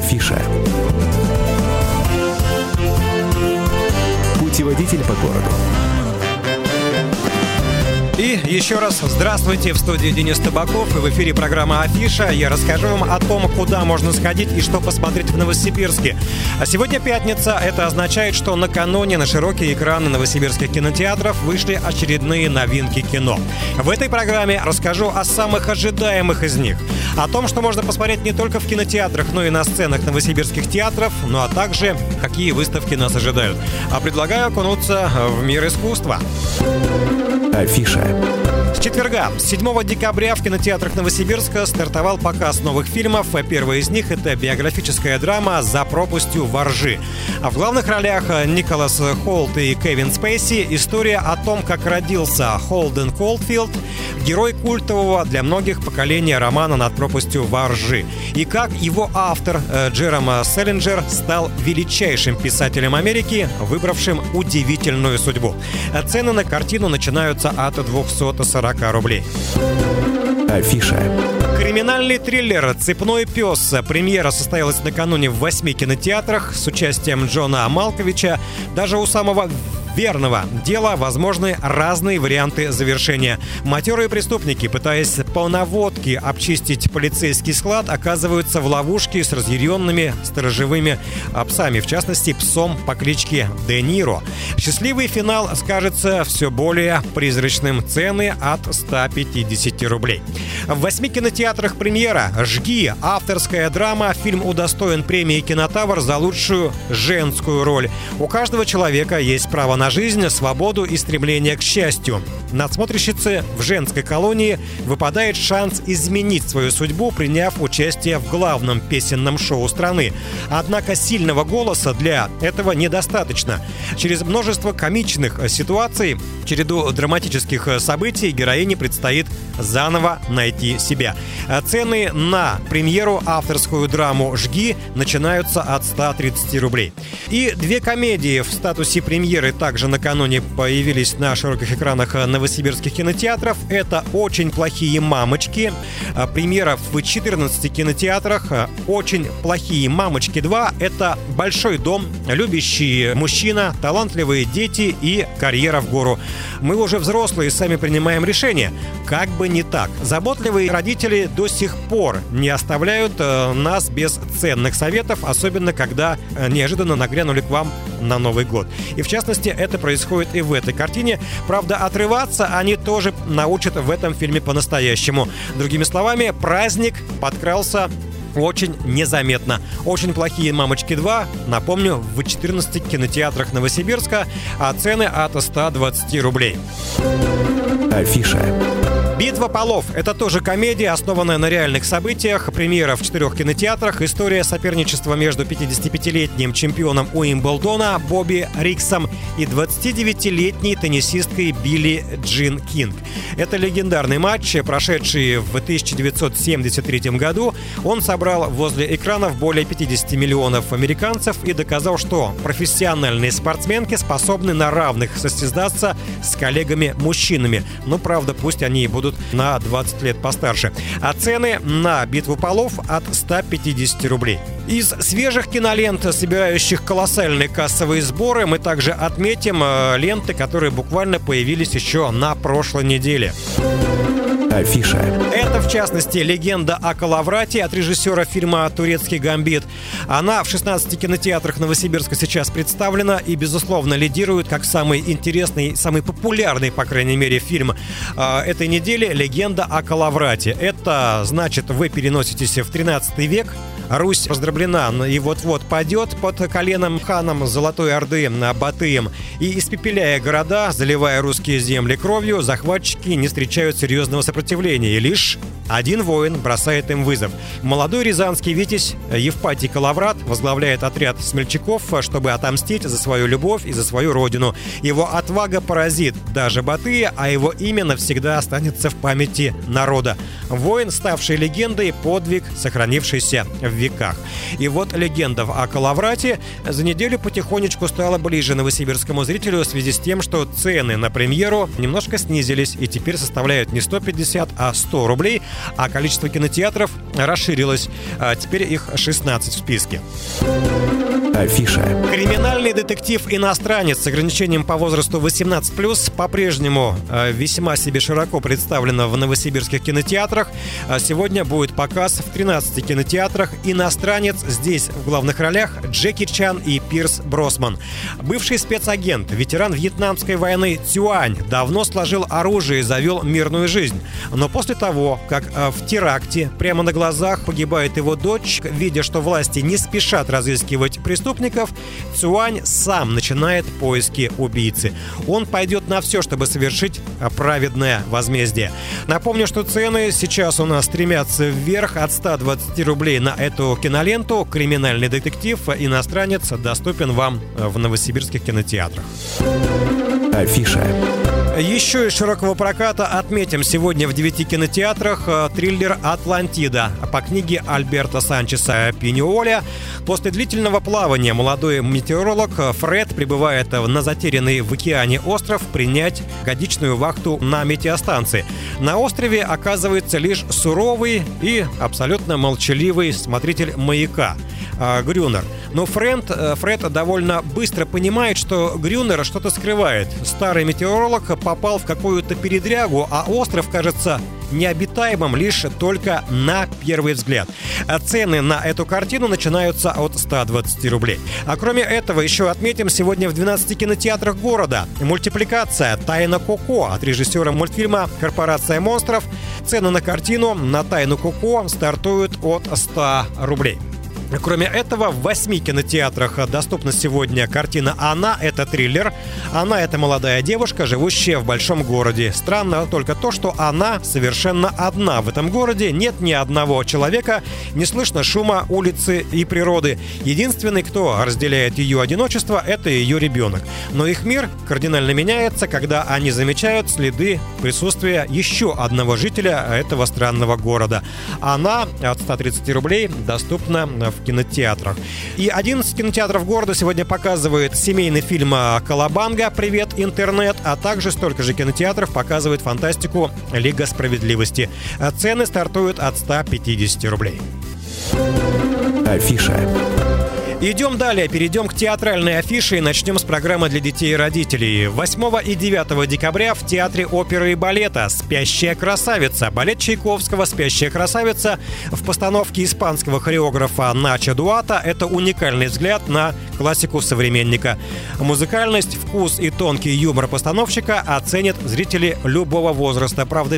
Афиша. Путеводитель по городу. И еще раз здравствуйте, в студии Денис Табаков, и в эфире программа «Афиша». Я расскажу вам о том, куда можно сходить и что посмотреть в Новосибирске. А сегодня пятница, это означает, что накануне на широкие экраны новосибирских кинотеатров вышли очередные новинки кино. В этой программе расскажу о самых ожидаемых из них, о том, что можно посмотреть не только в кинотеатрах, но и на сценах новосибирских театров, ну а также какие выставки нас ожидают. А предлагаю окунуться в мир искусства. Афиша. С четверга, 7 декабря в кинотеатрах Новосибирска стартовал показ новых фильмов. Первый из них — это биографическая драма «За пропастью во ржи». А в главных ролях Николас Холт и Кевин Спейси. История о том, как родился Холден Колдфилд, герой культового для многих поколения романа «Над пропастью во ржи», и как его автор Джером Селлинджер стал величайшим писателем Америки, выбравшим удивительную судьбу. Цены на картину начинаются от 240 рублей. Афиша. Криминальный триллер «Цепной пес». Премьера состоялась накануне в 8 кинотеатрах с участием Джона Малковича. Даже у самого верного дела возможны разные варианты завершения. Матерые преступники, пытаясь по наводке обчистить полицейский склад, оказываются в ловушке с разъяренными сторожевыми псами, в частности, псом по кличке Де Ниро. Счастливый финал скажется все более призрачным. Цены от 150 рублей. В 8 кинотеатрах премьера «Жги». Авторская драма. Фильм удостоен премии «Кинотавр» за лучшую женскую роль. У каждого человека есть право на жизнь, свободу и стремление к счастью. Надсмотрщице в женской колонии выпадает шанс изменить свою судьбу, приняв участие в главном песенном шоу страны. Однако сильного голоса для этого недостаточно. Через множество комичных ситуаций, череду драматических событий героине предстоит заново найти себя. Цены на премьеру авторскую драму «Жги» начинаются от 130 рублей. И две комедии в статусе премьеры также накануне появились на широких экранах новосибирских кинотеатров. Это «Очень плохие мамочки». Премьера в 14 кинотеатрах. «Очень плохие мамочки 2» — это большой дом, любящий мужчина, талантливые дети и карьера в гору. Мы уже взрослые, сами принимаем решения. Как бы не так. Заботливые родители до сих пор не оставляют нас без ценных советов, особенно когда неожиданно нагрянули к вам на Новый год. И в частности, это происходит и в этой картине. Правда, отрываться они тоже научат в этом фильме по-настоящему. Другими словами, праздник подкрался очень незаметно. «Очень плохие мамочки 2», напомню, в 14 кинотеатрах Новосибирска, а цены от 120 рублей. Афиша. «Битва полов» — это тоже комедия, основанная на реальных событиях. Премьера в 4 кинотеатрах. История соперничества между 55-летним чемпионом Уимблдона Бобби Риксом и 29-летней теннисисткой Билли Джин Кинг. Это легендарный матч, прошедший в 1973 году. Он собрал возле экранов более 50 миллионов американцев и доказал, что профессиональные спортсменки способны на равных состязаться с коллегами-мужчинами. Но, правда, пусть они будут на 20 лет постарше. А цены на «Битву полов» от 150 рублей. Из свежих кинолент, собирающих колоссальные кассовые сборы, мы также отметим ленты, которые буквально появились еще на прошлой неделе. Афиша. Это, в частности, «Легенда о Калаврате» от режиссера фильма «Турецкий гамбит». Она в 16 кинотеатрах Новосибирска сейчас представлена и, безусловно, лидирует как самый интересный, самый популярный, по крайней мере, фильм этой недели «Легенда о Калаврате». Это значит, вы переноситесь в 13 век. Русь раздроблена и вот-вот падет под коленом ханом Золотой Орды Батыем. И, испепеляя города, заливая русские земли кровью, захватчики не встречают серьезного сопротивления. И лишь один воин бросает им вызов. Молодой рязанский витязь Евпатий Калаврат возглавляет отряд смельчаков, чтобы отомстить за свою любовь и за свою родину. Его отвага поразит даже Батыя, а его имя навсегда останется в памяти народа. Воин, ставший легендой, подвиг, сохранившийся в веках. И вот легенда о Калаврате за неделю потихонечку стала ближе новосибирскому зрителю в связи с тем, что цены на премьеру немножко снизились и теперь составляют не 150, а 100 рублей. а количество кинотеатров расширилось. Теперь их 16 в списке. Афиша. Криминальный детектив-иностранец с ограничением по возрасту 18+, по-прежнему весьма себе широко представлена в новосибирских кинотеатрах. Сегодня будет показ в 13 кинотеатрах. Иностранец, здесь в главных ролях Джеки Чан и Пирс Бросман. Бывший спецагент, ветеран Вьетнамской войны Цюань, давно сложил оружие и завел мирную жизнь. Но после того, как в теракте прямо на глазах погибает его дочь, видя, что власти не спешат разыскивать преступников, Цюань сам начинает поиски убийцы. Он пойдет на все, чтобы совершить праведное возмездие. Напомню, что цены сейчас у нас стремятся вверх. От 120 рублей на эту киноленту «Криминальный детектив. Иностранец» доступен вам в новосибирских кинотеатрах. Афиша. Еще из широкого проката отметим сегодня в 9 кинотеатрах триллер «Атлантида» по книге Альберто Санчеса Пиньоля. После длительного плавания молодой метеоролог Фред прибывает на затерянный в океане остров принять годичную вахту на метеостанции. На острове оказывается лишь суровый и абсолютно молчаливый смотритель маяка Грюнер. Но Фред довольно быстро понимает, что Грюнер что-то скрывает. Старый метеоролог попал в какую-то передрягу, а остров кажется необитаемым лишь только на первый взгляд. Цены на эту картину начинаются от 120 рублей. А кроме этого, еще отметим сегодня в 12 кинотеатрах города мультипликация «Тайна Коко» от режиссера мультфильма «Корпорация монстров». Цены на картину на «Тайну Коко» стартуют от 100 рублей. Кроме этого, в 8 кинотеатрах доступна сегодня картина «Она» — это триллер. Она — это молодая девушка, живущая в большом городе. Странно только то, что она совершенно одна в этом городе. Нет ни одного человека, не слышно шума улицы и природы. Единственный, кто разделяет ее одиночество, это ее ребенок. Но их мир кардинально меняется, когда они замечают следы присутствия еще одного жителя этого странного города. «Она» от 130 рублей доступна в кинотеатрах. И 11 кинотеатров города сегодня показывает семейный фильм «Колобанга. Привет, интернет», а также столько же кинотеатров показывает фантастику «Лига справедливости». Цены стартуют от 150 рублей. Афиша. Идем далее, перейдем к театральной афише и начнем с программы для детей и родителей. 8 и 9 декабря в Театре оперы и балета «Спящая красавица». Балет Чайковского «Спящая красавица» в постановке испанского хореографа Начо Дуата – это уникальный взгляд на классику современника. Музыкальность, вкус и тонкий юмор постановщика оценят зрители любого возраста. Правда,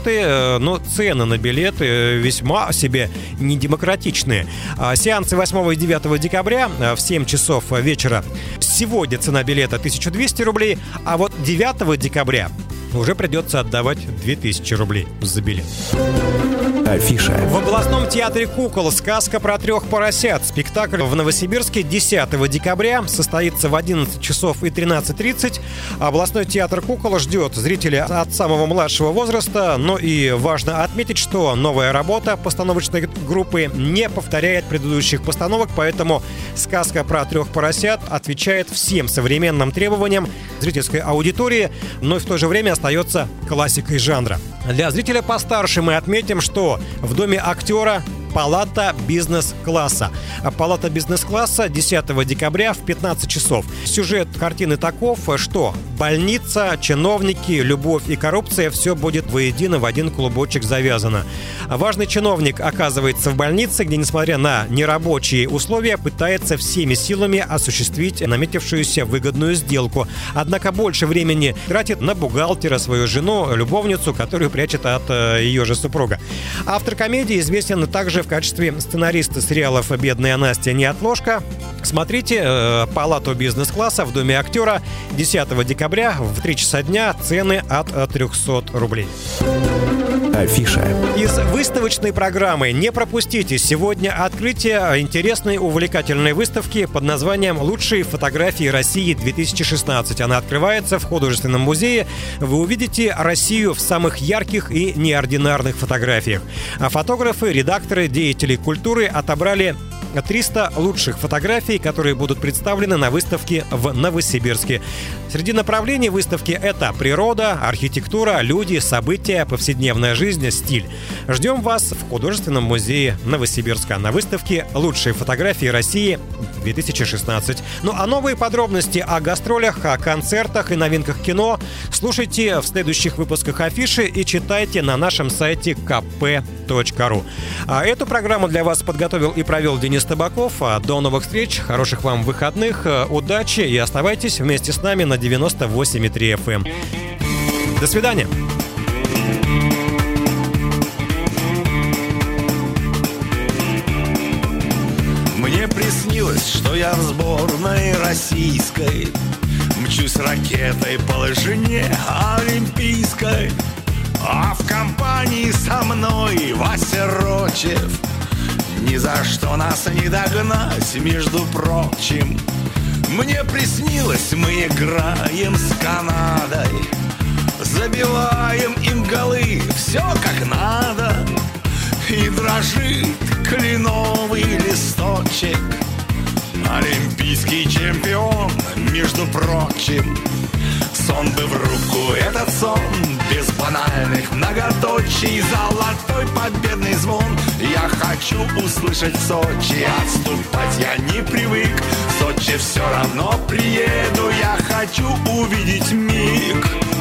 цены на билеты весьма себе недемократичные. Сеансы 8 и 9 декабря в 7 часов вечера. Сегодня цена билета 1200 рублей, а вот 9 декабря уже придется отдавать 2000 рублей за билет. Афиша. В областном театре кукол «Сказка про 3 поросят». Спектакль в Новосибирске 10 декабря состоится в 11 часов и 13:30. Областной театр кукол ждет зрителей от самого младшего возраста. Но и важно отметить, что новая работа постановочной группы не повторяет предыдущих постановок, поэтому «Сказка про 3 поросят» отвечает всем современным требованиям зрительской аудитории, но и в то же время остается классикой жанра. Для зрителя постарше мы отметим, что в Доме актера палата бизнес-класса. Палата бизнес-класса 10 декабря в 15 часов. Сюжет картины таков, что больница, чиновники, любовь и коррупция — все будет воедино в один клубочек завязано. Важный чиновник оказывается в больнице, где, несмотря на нерабочие условия, пытается всеми силами осуществить наметившуюся выгодную сделку. Однако больше времени тратит на бухгалтера, свою жену, любовницу, которую прячет от ее же супруга. Автор комедии известен также в качестве сценариста сериалов «Бедная Настя. Неотложка». Смотрите «Палату бизнес-класса» в Доме актера 10 декабря в 3 часа дня. Цены от 300 рублей. Афиша. Из выставочной программы не пропустите сегодня открытие интересной увлекательной выставки под названием «Лучшие фотографии России-2016». Она открывается в художественном музее. Вы увидите Россию в самых ярких и неординарных фотографиях. А фотографы, редакторы, деятели культуры отобрали 300 лучших фотографий, которые будут представлены на выставке в Новосибирске. Среди направлений выставки это природа, архитектура, люди, события, повседневная жизнь, стиль. Ждем вас в художественном музее Новосибирска на выставке «Лучшие фотографии России 2016». Ну а новые подробности о гастролях, о концертах и новинках кино слушайте в следующих выпусках Афиши и читайте на нашем сайте kp.ru. А эту программу для вас подготовил и провел Денис Табаков. До новых встреч, хороших вам выходных, удачи и оставайтесь вместе с нами на 98,3 FM. До свидания. Мне приснилось, что я в сборной российской мчусь ракетой по лыжине олимпийской, а в компании со мной Вася Рочев. Ни за что нас не догнать, между прочим. Мне приснилось, мы играем с Канадой, забиваем им голы, все как надо. И дрожит кленовый листочек, олимпийский чемпион, между прочим. Сон бы в руку, этот сон, без банальных многоточий, золотой победный звон. Я хочу услышать в Сочи, отступать я не привык. В Сочи все равно приеду, я хочу увидеть миг.